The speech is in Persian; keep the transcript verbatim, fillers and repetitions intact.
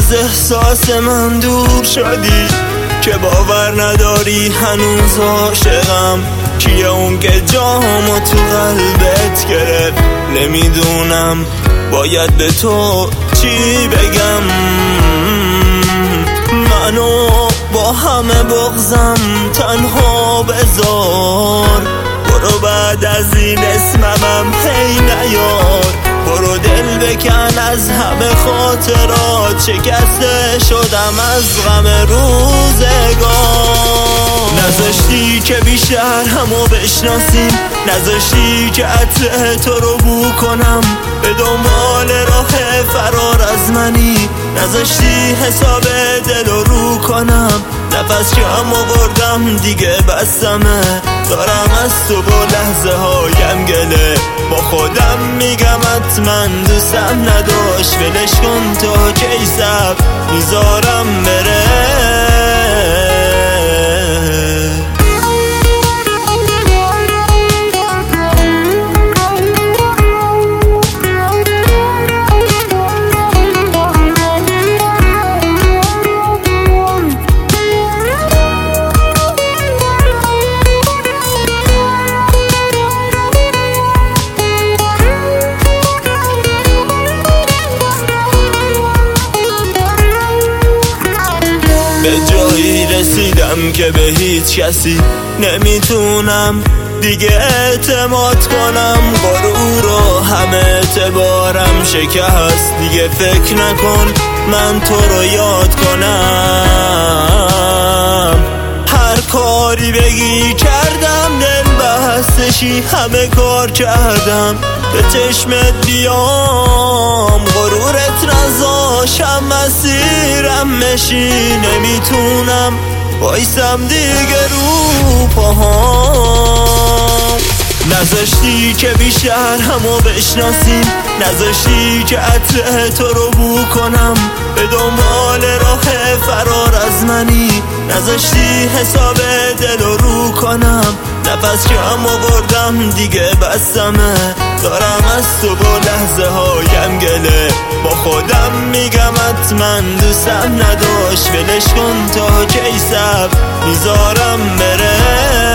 از احساس من دور شدی که باور نداری هنوز عاشقم. کیه اون که جامو تو قلبت گرفت؟ نمیدونم باید به تو چی بگم. منو با همه بغضم تنها بذار، برو بعد از این اسممم هی نیار. برو دل بکن از همه خاطرات، شکسته شدم از غم روزگار. نذاشتی که بیشتر همو بشناسیم، نذاشتی که عطر تو رو بو کنم. به دنبال راه فرار از منی، نذاشتی حساب دل رو رو کنم. نفس کم آوردم دیگه بسمه، دارم از تو با لحظه هایم گله. با خودم میگم حتما دوستم نداشت، ولش کن تا کی صبر میذارم بره. به جایی رسیدم که به هیچ کسی نمیتونم دیگه اعتماد کنم. غرور و همه اعتبارم شکست، دیگه فکر نکن من تو رو یاد کنم. هر کاری بگی کردم، دل بستشی همه کار کردم به چشمت بیام. غرورت نذاشم مسیرم مشی، نمیتونم وایسم دیگه رو پاهام. نذاشتی که بیشتر همو بشناسیم، نذاشتی که عطر تو رو بو کنم. به دنبال راه فرار از منی، نذاشتی حساب دل رو رو کنم. نفس کم آوردم دیگه بسمه، دارم از تو با لحظه هایم گله. با خودم میگم حتما دوستم نداشت، ولش کن تا کی صبر میذارم بره.